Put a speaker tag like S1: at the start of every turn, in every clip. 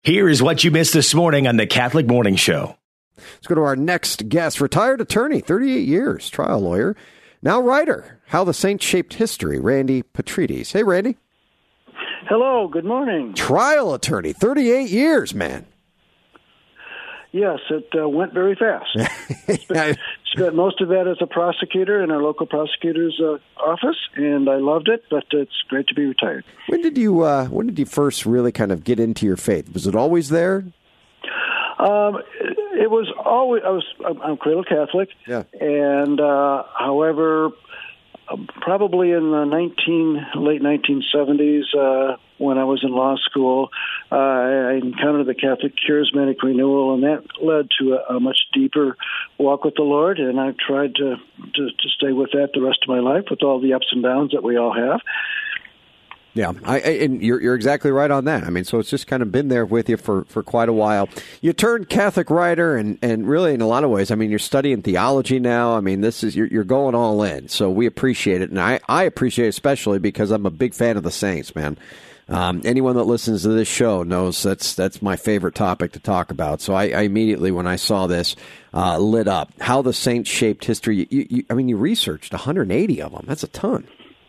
S1: Here is what you missed this morning on the Catholic Morning Show.
S2: Let's go to our next guest, retired attorney, 38 years, trial lawyer, now writer, How the Saints Shaped History, Randy Petrides. Hey, Randy.
S3: Hello, good morning.
S2: Trial attorney, 38 years, man.
S3: Yes, it went very fast. Spent most of that as a prosecutor in our local prosecutor's office, and I loved it, but it's great to be retired.
S2: When did you first really kind of get into your faith? Was it always there?
S3: It was always. I'm cradle Catholic,
S2: yeah.
S3: And however, probably in the late 1970s, when I was in law school, I encountered the Catholic Charismatic Renewal, and that led to a much deeper walk with the Lord. And I've tried to stay with that the rest of my life, with all the ups and downs that we all have.
S2: Yeah, and you're exactly right on that. I mean, so it's just kind of been there with you for quite a while. You turned Catholic writer, and really, in a lot of ways, I mean, you're studying theology now. I mean, you're going all in. So we appreciate it, and I appreciate it especially because I'm a big fan of the Saints, man. Anyone that listens to this show knows that's my favorite topic to talk about. So I immediately, when I saw this, lit up. How the Saints Shaped History. You researched 180 of them. That's a ton.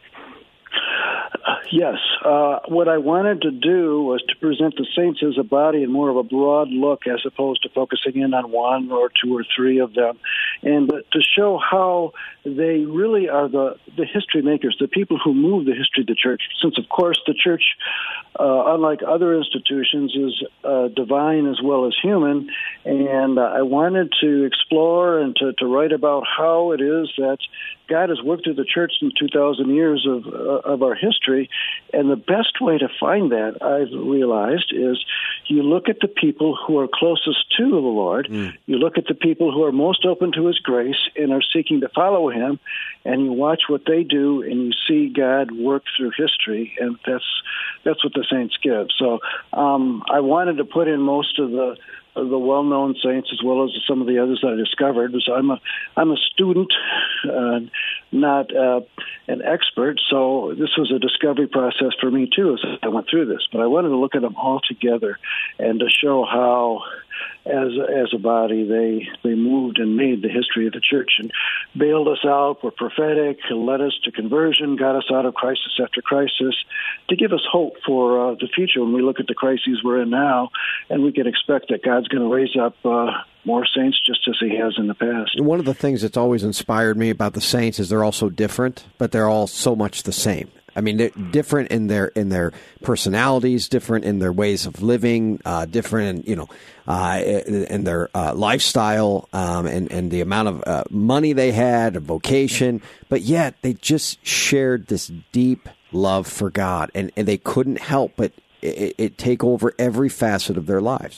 S3: Yes. What I wanted to do was to present the saints as a body in more of a broad look as opposed to focusing in on one or two or three of them, and to show how they really are the history makers, the people who move the history of the church. Since, of course, the church, unlike other institutions, is divine as well as human, and I wanted to explore and to write about how it is that God has worked through the church in 2,000 years of our history, and the best way to find that, I've realized, is you look at the people who are closest to the Lord, you look at the people who are most open to His grace and are seeking to follow Him, and you watch what they do, and you see God work through history, and that's what the saints give. So I wanted to put in most of the well-known saints as well as some of the others that I discovered. So I'm a student, not an expert. So this was a discovery process for me too as I went through this. But I wanted to look at them all together and to show how, as a body, they moved and made the history of the church and bailed us out, were prophetic, led us to conversion, got us out of crisis after crisis, to give us hope for the future when we look at the crises we're in now, and we can expect that God's going to raise up more saints just as He has in the past.
S2: One of the things that's always inspired me about the saints is they're all so different, but they're all so much the same. I mean, they're different in their personalities, different in their ways of living, different in their lifestyle, and the amount of money they had, a vocation, but yet they just shared this deep love for God, and they couldn't help but it take over every facet of their lives.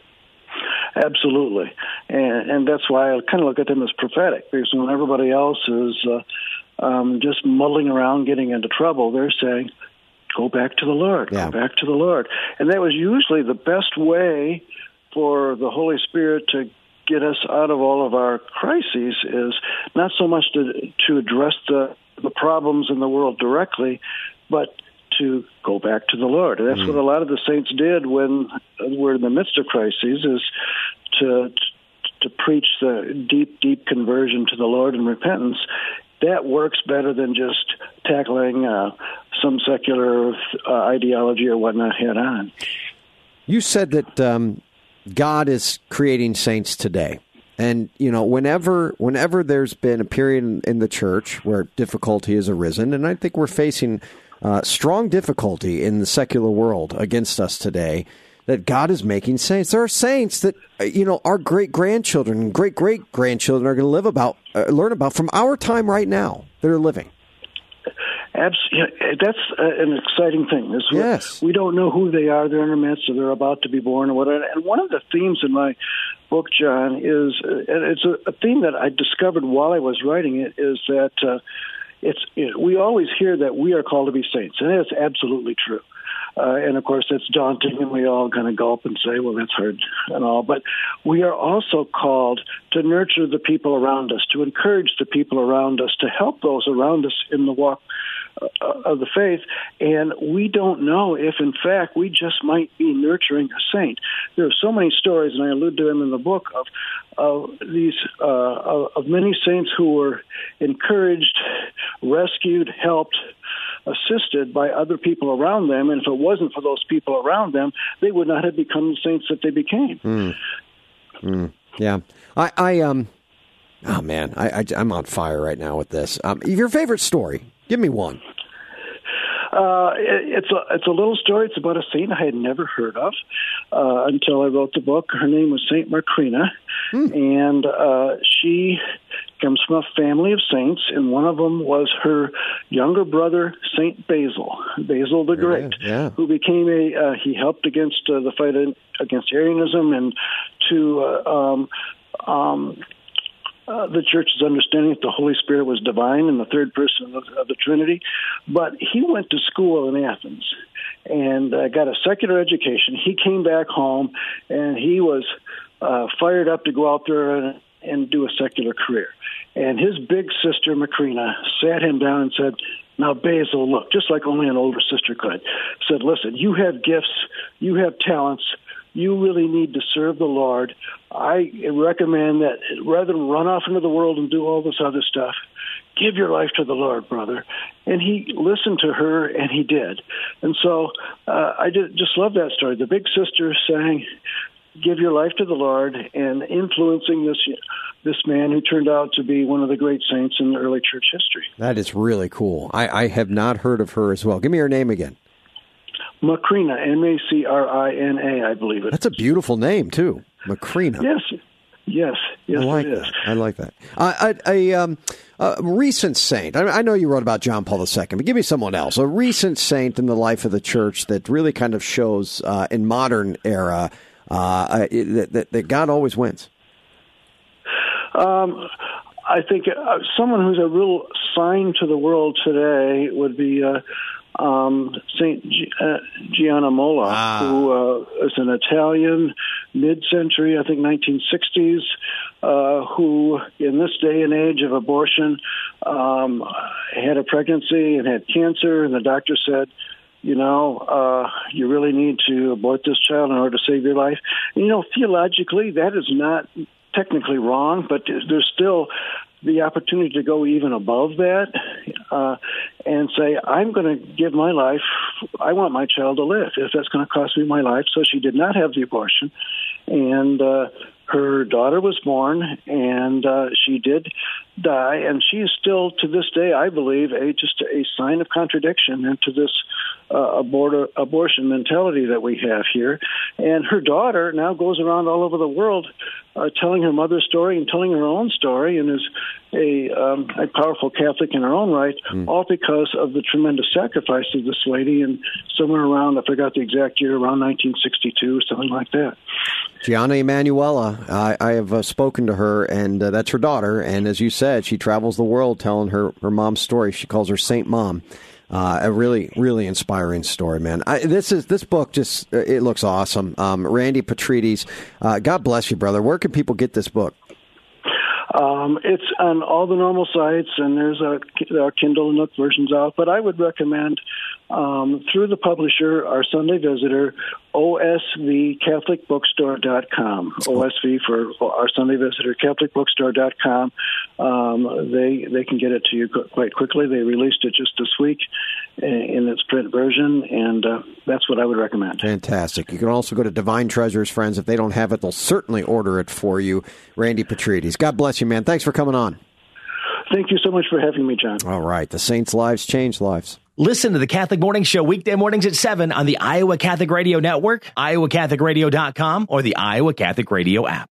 S3: Absolutely, and that's why I kind of look at them as prophetic, because when everybody else is just muddling around, getting into trouble, they're saying, go back to the Lord, go back to the Lord. And that was usually the best way for the Holy Spirit to get us out of all of our crises, is not so much to address the problems in the world directly, but to go back to the Lord. And that's what a lot of the saints did when we're in the midst of crises, is to preach the deep conversion to the Lord and repentance. That works better than just tackling some secular ideology or whatnot head on.
S2: You said that God is creating saints today. And, whenever there's been a period in the church where difficulty has arisen, and I think we're facing strong difficulty in the secular world against us today, that God is making saints. There are saints that, our great-grandchildren and great-great-grandchildren are going to learn about from our time right now that are living.
S3: Absolutely. That's an exciting thing.
S2: Yes.
S3: We don't know who they are. They're in our midst, or they're about to be born, or whatever. And one of the themes in my book, John, is, and it's a theme that I discovered while I was writing it, is that we always hear that we are called to be saints, and that's absolutely true. And, of course, that's daunting, and we all kind of gulp and say, well, that's hard and all. But we are also called to nurture the people around us, to encourage the people around us, to help those around us in the walk of the faith, and we don't know if, in fact, we just might be nurturing a saint. There are so many stories, and I allude to them in the book, of these of many saints who were encouraged, rescued, helped, assisted by other people around them, and if it wasn't for those people around them, they would not have become the saints that they became.
S2: Yeah. Oh man, I'm on fire right now with this. Your favorite story? Give me one.
S3: It's a little story. It's about a saint I had never heard of until I wrote the book. Her name was Saint Macrina, and she comes from a family of saints, and one of them was her younger brother, Saint Basil the Great, who became he helped against the fight against Arianism and to the church's understanding that the Holy Spirit was divine and the third person of the Trinity. But he went to school in Athens and got a secular education. He came back home, and he was fired up to go out there and do a secular career. And his big sister, Macrina, sat him down and said, "Now, Basil, look," just like only an older sister could, said, "Listen, you have gifts, you have talents, you really need to serve the Lord. I recommend that rather than run off into the world and do all this other stuff, give your life to the Lord, brother." And he listened to her, and he did. And so I just love that story. The big sister saying, "Give your life to the Lord," and influencing this man who turned out to be one of the great saints in the early church history.
S2: That is really cool. I have not heard of her as well. Give me her name again.
S3: Macrina, Macrina, I believe it.
S2: That's a beautiful name, too. Macrina.
S3: Yes,
S2: I like
S3: it
S2: that.
S3: is.
S2: I like that. A recent saint. I know you wrote about John Paul II, but give me someone else. A recent saint in the life of the church that really kind of shows in modern era that God always wins.
S3: I think someone who's a real sign to the world today would be Saint Gianna Molla, who is an Italian, mid-century, I think 1960s, who in this day and age of abortion had a pregnancy and had cancer, and the doctor said, you really need to abort this child in order to save your life. And, theologically, that is not technically wrong, but there's still the opportunity to go even above that and say, I'm going to give my life. I want my child to live, if that's going to cost me my life. So she did not have the abortion. And her daughter was born, and she did die. And she is still, to this day, I believe, just a sign of contradiction into this abortion mentality that we have here. And her daughter now goes around all over the world telling her mother's story and telling her own story, and is a powerful Catholic in her own right, all because of the tremendous sacrifice of this lady. And somewhere around, I forgot the exact year, around 1962, something like that.
S2: Gianna Emanuela, I have spoken to her, and that's her daughter. And as you said, she travels the world telling her mom's story. She calls her Saint Mom. A really, really inspiring story, man. This book just, it looks awesome. Randy Petrides, God bless you, brother. Where can people get this book?
S3: It's on all the normal sites, and there are Kindle and Nook versions out. But I would recommend through the publisher, our Sunday Visitor, OSVCatholicBookstore.com. OSV for our Sunday Visitor, CatholicBookstore.com. They can get it to you quite quickly. They released it just this week in its print version, and that's what I would recommend. Fantastic.
S2: You can also go to Divine Treasures, friends. If they don't have it, they'll certainly order it for you. Randy Petrides. God bless you, man. Thanks for coming on.
S3: Thank you so much for having me, John.
S2: All right. The Saints' lives change lives.
S1: Listen to the Catholic Morning Show weekday mornings at 7 on the Iowa Catholic Radio Network, iowacatholicradio.com, or the Iowa Catholic Radio app.